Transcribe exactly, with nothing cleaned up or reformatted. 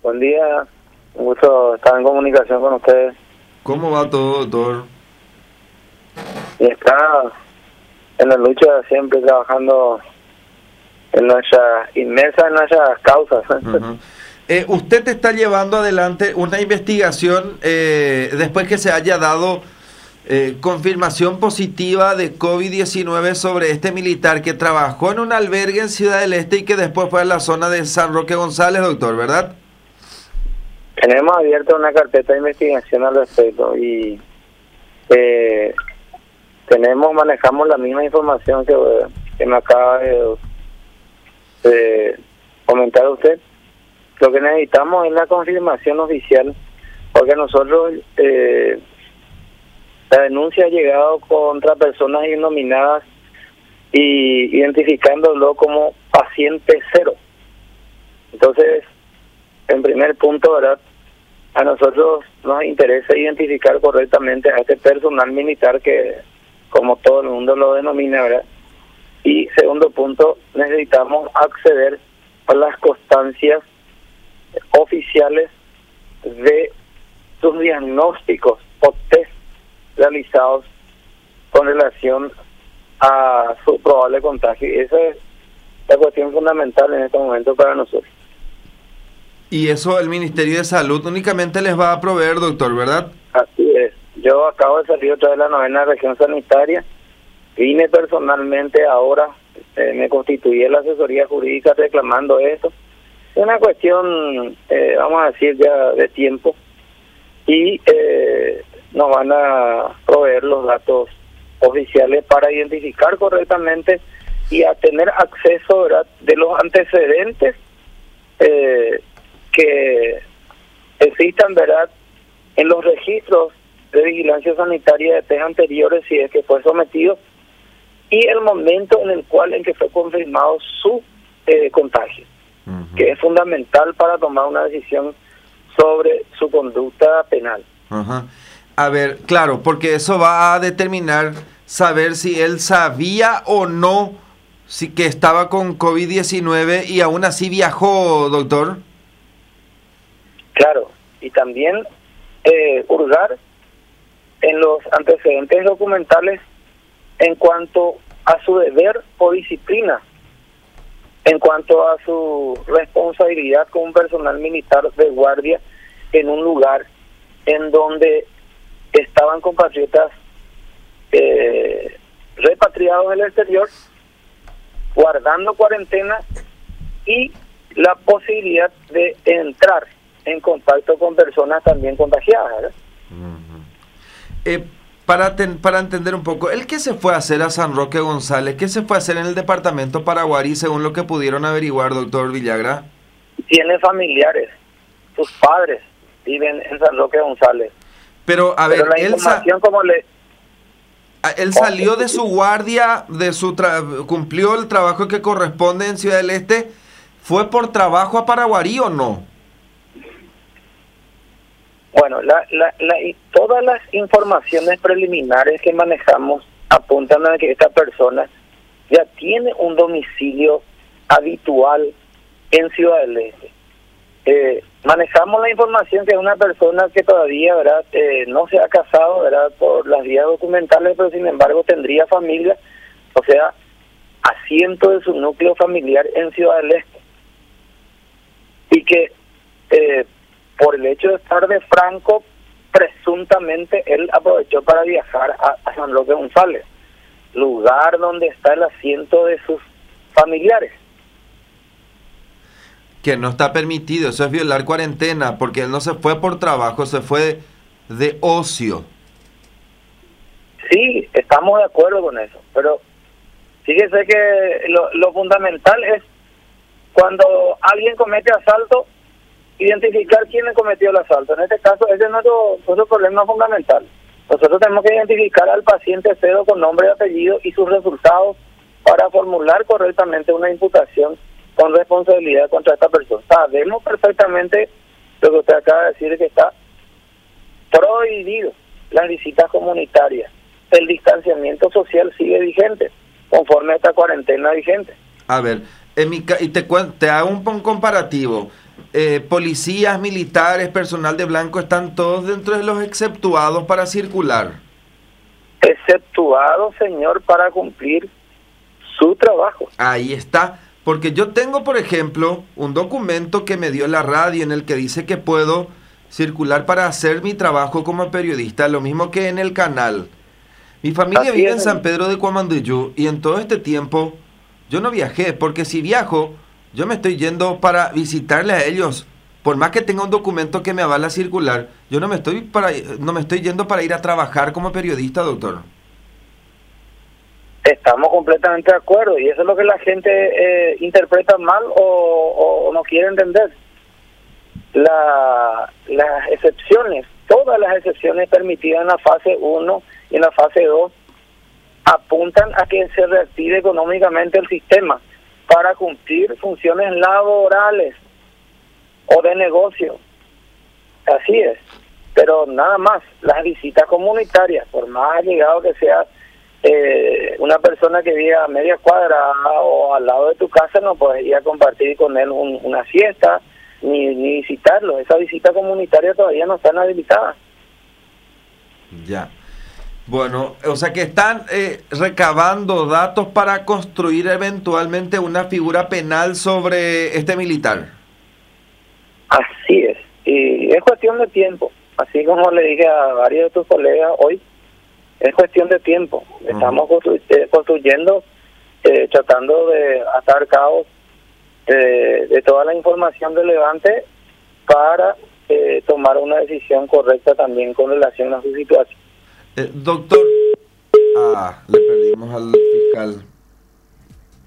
Buen día, un gusto estar en comunicación con ustedes. ¿Cómo va todo, doctor? Y está en la lucha siempre trabajando en nuestra, inmersa en nuestras causas. Uh-huh. eh, usted está llevando adelante una investigación eh, después que se haya dado eh, confirmación positiva de COVID diecinueve sobre este militar que trabajó en un albergue en Ciudad del Este y que después fue a la zona de San Roque González, doctor, ¿verdad? Tenemos abierta una carpeta de investigación al respecto y eh, tenemos, manejamos la misma información que, que me acaba de, de comentar usted. Lo que necesitamos es la confirmación oficial, porque nosotros eh, la denuncia ha llegado contra personas innominadas y identificándolo como paciente cero. Entonces, en primer punto, ¿verdad?, a nosotros nos interesa identificar correctamente a este personal militar que, como todo el mundo lo denomina, ¿verdad? Y segundo punto, necesitamos acceder a las constancias oficiales de sus diagnósticos o test realizados con relación a su probable contagio. Y esa es la cuestión fundamental en este momento para nosotros. Y eso el Ministerio de Salud únicamente les va a proveer, doctor, ¿verdad? Así es. Yo acabo de salir otra vez de la novena región sanitaria. Vine personalmente ahora, eh, me constituí en la asesoría jurídica reclamando esto. Es una cuestión, eh, vamos a decir, ya de tiempo. Y eh, nos van a proveer los datos oficiales para identificar correctamente y a tener acceso, ¿verdad?, de los antecedentes eh, que existan, ¿verdad?, en los registros de vigilancia sanitaria de test anteriores, si es que fue sometido, y el momento en el cual en que fue confirmado su eh, contagio, uh-huh. que es fundamental para tomar una decisión sobre su conducta penal. Uh-huh. A ver, claro, porque eso va a determinar saber si él sabía o no si que estaba con COVID diecinueve y aún así viajó, doctor. Claro, y también eh, hurgar en los antecedentes documentales en cuanto a su deber o disciplina, en cuanto a su responsabilidad como un personal militar de guardia en un lugar en donde estaban compatriotas eh, repatriados del exterior, guardando cuarentena y la posibilidad de entrar en contacto con personas también contagiadas, ¿verdad? Uh-huh. Eh, para, ten, para entender un poco, ¿el qué se fue a hacer a San Roque González? ¿Qué se fue a hacer en el departamento Paraguarí, según lo que pudieron averiguar, doctor Villagra? Tiene familiares, sus padres viven en San Roque González. Pero, a ver, Pero la él, información sa- como le... él salió de su guardia, de su tra- cumplió el trabajo que corresponde en Ciudad del Este. ¿Fue por trabajo a Paraguarí o no? Bueno, la, la, la, todas las informaciones preliminares que manejamos apuntan a que esta persona ya tiene un domicilio habitual en Ciudad del Este. Eh, manejamos la información que es una persona que todavía, ¿verdad?, eh, no se ha casado, ¿verdad?, por las vías documentales, pero sin embargo tendría familia, o sea, asiento de su núcleo familiar en Ciudad del Este. Y que eh, por el hecho de estar de franco, presuntamente él aprovechó para viajar a, a San Roque González, lugar donde está el asiento de sus familiares. Que no está permitido, eso es violar cuarentena, porque él no se fue por trabajo, se fue de ocio. Sí, estamos de acuerdo con eso, pero fíjese que lo, lo fundamental es cuando alguien comete asalto, identificar quién cometió el asalto. En este caso, ese es nuestro, nuestro problema fundamental. Nosotros tenemos que identificar al paciente cero con nombre y apellido y sus resultados para formular correctamente una imputación con responsabilidad contra esta persona. Sabemos perfectamente lo que usted acaba de decir, que está prohibido las visitas comunitarias. El distanciamiento social sigue vigente, conforme a esta cuarentena vigente. A ver, en mi ca- y te, cuen- te hago un, un comparativo. eh, policías, militares, personal de blanco, están todos dentro de los exceptuados para circular. Exceptuado, señor, para cumplir su trabajo. Ahí está, porque yo tengo, por ejemplo, un documento que me dio la radio en el que dice que puedo circular para hacer mi trabajo como periodista, lo mismo que en el canal. Mi familia Así vive es, en San Pedro de Cuamanduyú y en todo este tiempo yo no viajé, porque si viajo, yo me estoy yendo para visitarle a ellos. Por más que tenga un documento que me avala circular, yo no me estoy para no me estoy yendo para ir a trabajar como periodista, doctor. Estamos completamente de acuerdo, y eso es lo que la gente eh, interpreta mal o, o, o no quiere entender. La, las excepciones, todas las excepciones permitidas en la fase uno y en la fase dos apuntan a que se reactive económicamente el sistema para cumplir funciones laborales o de negocio. Así es, pero nada más. Las visitas comunitarias, por más allegado que sea eh, una persona que vive a media cuadra o al lado de tu casa, no puedes ir a compartir con él un, una fiesta ni, ni visitarlo. Esa visita comunitaria todavía no están habilitadas. Ya. Bueno, o sea que están eh, recabando datos para construir eventualmente una figura penal sobre este militar. Así es, y es cuestión de tiempo, así como le dije a varios de tus colegas hoy, es cuestión de tiempo. Uh-huh. Estamos constru eh, construyendo, eh, tratando de atar cabos eh, de toda la información relevante para eh, tomar una decisión correcta también con relación a su situación. Eh, doctor, ah, le perdimos al fiscal.